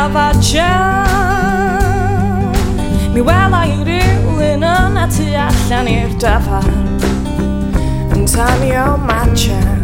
dafajan mi wela I rywun yna tu allan i'r dafarn yn tanio matcha